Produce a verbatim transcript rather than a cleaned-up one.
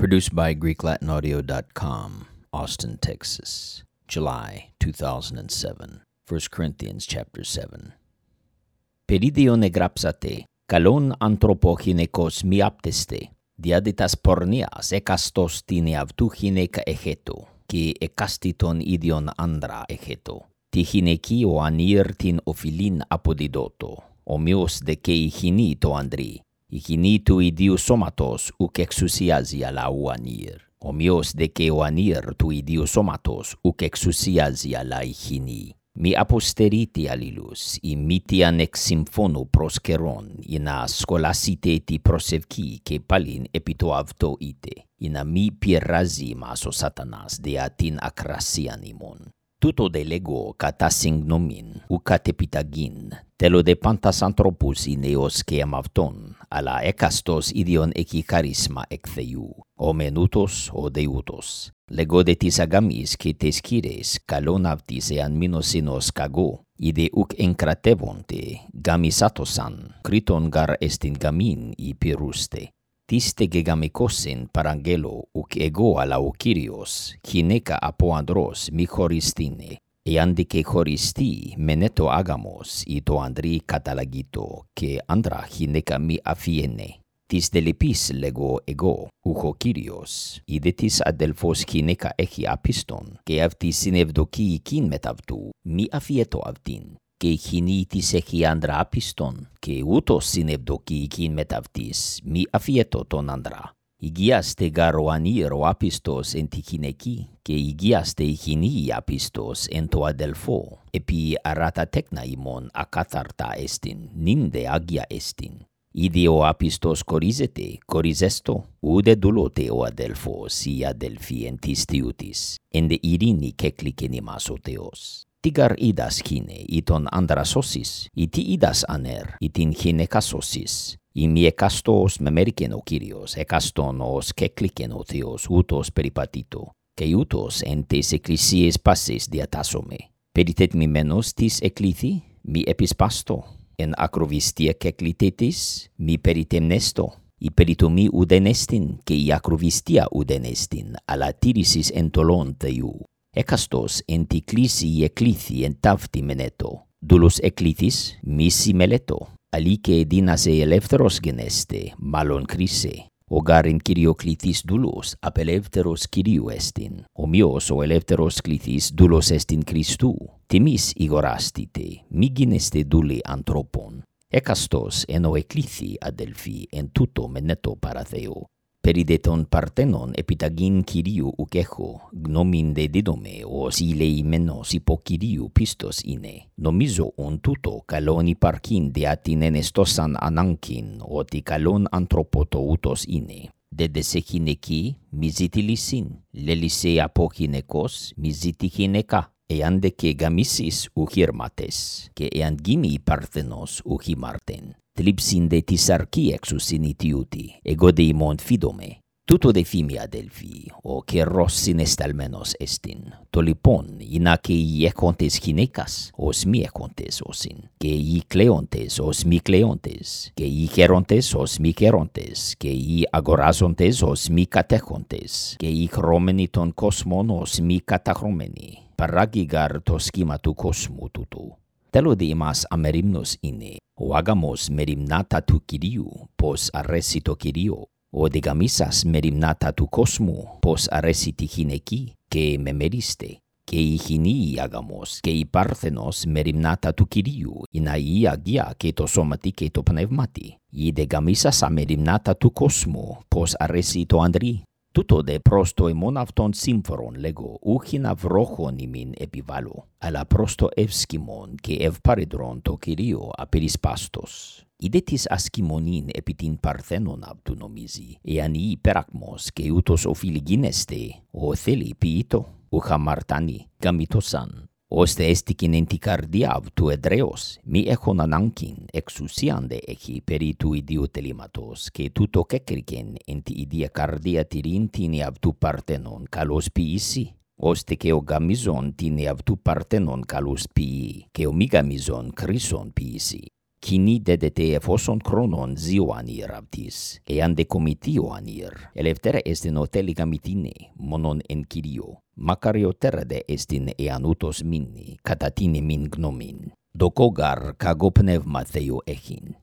Produced by Greek Latin Audio dot com, Austin, Texas, July two thousand seven. First Corinthians chapter seven. Peridion εγράψατε, καλόν άνθρωπο γυναικός μη άπτεστε, διάδητας πορνείας εκαστός την εαυτού γυναίκα εχέτω, και εκάστη τον ίδιον άντρα εχέτω. Τη γυναική ο ανήρ την οφειλήν αποδιδότο, ομοίως δε και η γυνή το ανδρή. Η γυνή του ιδίου σώματος ουκ εξουσιάζει αλλά ο ανήρ. Ομοίως δε και ο ανήρ του ιδίου σώματος ουκ εξουσιάζει αλλά η γυνή. Μη αποστερείτε αλλήλους, ή μήτιαν εξ συμφώνου προς καιρόν, ή να σχολάσετε τη προσευχή και πάλιν επί το αυτό είτε, ή να μη πειράζει μας ο σατανάς δια την ακρασίαν ημών. Τούτο δε λέγω κατά συγγνωμήν, ου κατ' επιταγήν, τέλο δε πάντας ανθρώπους είναι ως και εμαυτόν, αλλά έκαστος ίδιον έχει χαρίσμα εκ Θεού, ο μεν ούτως, ο δε ούτως. Λέγω δε της αγαμής και τες κύρες, καλόν αυτής εάν μείνωσιν ως καγώ, είδε ουκ εγκρατεύονται, γαμισάτωσαν, κρίτον γαρ εστιν γαμήν υπηρούστε. Τίστε και γαμικόσιν παραγγέλω ουκ εγώ αλλά ο Κύριος, γυναίκα από ανδρός μη χωριστήνε, εάν δε και χωριστεί μενέτο άγαμος ή το ανδρή καταλαγίτο, και άντρα γυναίκα μη αφιένε. Της δε λυπής λέγω εγώ, ουκ ο Κύριος, είδε της αδελφός γυναίκα έχει άπιστον, και αυτή συνευδοκεί εκείν μετ' αυτού, μη αφιέτω αυτήν. Και η γυνή της έχει άντρα άπιστον, και ούτως συνευδοκεί εκείν μετ' αυτής, μη αφιέτω τον άντρα. Υγιάστε γαρ ο ανήρ ο άπιστος εν τη γυναική, και υγιάστε η γυνή άπιστος εν το αδελφό, επί αράτα τέκνα ημών ακάθαρτα εστιν, νυν δε άγια εστιν. Ήδη ο άπιστος κορίζεται, κορίζεστο, ουδε δουλώτε ο αδελφός ή αδελφή εν της θειούτης, εν δε ειρήνη κεκλικεν ημάς ο Θεός. Τι γαρ είδας γυναι, ή τον άντρα σώσεις, ή τι είδας ανέρ, ή την γυναίκα σώσεις. Ή μη εκαστός με μερικεν ο Κύριος, εκαστόν ως κεκλικεν ο Θεός, ούτως περιπατήτω, και ούτως εν τες εκκλησίες πάσες διατάσσομαι. Περιτετμημένος της εκλήθη, μη επισπάστο. Εν ακροβιστία κεκλητέτης, μη περιτεμνέστο. Η περιτομή ουδεν εστιν, και η ακροβιστία ουδεν εστιν, αλλά τήρησις εν τολών Θεού. Έκαστος εν τη κλίση η εκλήθη εν ταύτη μενέτο. Δούλος εκλήθης μη συμμελέτο. Αλλή και δίνασε ελεύθερος γενέστε, μάλλον κρίσε. Ο γάρ εν Κύριο κληθής δούλος, απελεύθερος Κυρίου εστιν. Ομοίως ο ελεύθερος κληθής δούλος εστιν Χριστού. Τιμής ηγοράστητε, μη γίνεστε δούλοι ανθρώπων. Έκαστος εν ο εκλήθη αδελφοί, εν τούτο μενέτο παρά Θεό. Περί δε των Παρθένων επιταγήν Κυρίου ουκ έχω, γνώμην δε δίδομαι, ως ηλεημένος υπό Κυρίου πίστος είναι. Νομίζω ον τούτο καλόν υπαρκήν δια την ενεστώσαν ανάγκην, ότι καλόν άνθρωπο το ούτως είναι. Δε δε σε γυναική μη ζήτη λύσιν, λέλησε από γυναικός μη ζήτη γυναίκα. Εάν δε και γαμίσεις ουχήρματες, και εάν γήμει Παρθένος ουχήμαρτεν. Θλίψιν δε της αρκή εξουσιν η τιούτη, εγώ δε ημών φίδομαι. Τούτο δε φήμη αδελφοί, ο καιρός συνεσταλμένος εστιν. Το λοιπόν, είναι και οι έχοντες γυναίκας, ως μη έχοντες όσιν, και οι κλαίοντες ως μη κλαίοντες, και οι χαίροντες ως μη χαίροντες, και οι αγοράζοντες ως μη κατέχοντες, και οι χρώμενοι των κόσμων ως μη καταχρώμενοι. Παράγει γαρ το σχήμα του κόσμου τούτου. Τέλο δε ημάς αμερίμνος είναι, ο άγαμος μεριμνάτα του Κυρίου, πως αρέσει το Κυρίο, ο δε γαμίσας μεριμνάτα του κόσμου, πως αρέσει τη γυναική, και με μερίστε. Και η γυνή η άγαμος, και η Παρθένος μεριμνάτα του Κυρίου, είναι η αγία και το σώματι και το πνεύματι. Η δε γαμίσας αμεριμνάτα του κόσμου, πως αρέσει το ανδρή. Τούτο δε προς το ημών αυτόν σύμφωρον λέγω, ούχιν αυρόχον ημίν επιβάλλω, αλλά προς το ευσκημόν και ευπαρεδρον το Κυρίο απερισπάστος. Είδε της ασκημονήν επί την Παρθένον αυτού νομίζει, εάν η υπερακμός και ούτως οφείλει γίνεστε, ο θέλει ποιητό, ούχα μαρτάνει, γαμητοσαν. Ώστε έστικιν εν τη καρδιά αυτού εδραίος, μη έχον ανάγκην, εξουσίαν δε έχει περί του ιδίου τελήματος, και τούτο κέκρικεν εν τη ίδια καρδία τηρήν την αυτού Παρθένον καλώς ποιήσει. Ώστε και ο γαμίζον την αυτού Παρθένον καλώς ποιεί, και ο μη γαμίζον κρίσον ποιήσει. Kini dedete εφόσον χρόνων ζήωανир αυτής, εάν δε κομιτίωανir, ελεύθερα εστιν ο τέλη γαμητίνε, μόνον εν Κυρίω. Μακαριότερα δε εστιν εάν ούτως μείνει, κατά την ημίν γνώμην. Δοκόγαρ καγό πνεύμα Θεό έχειν.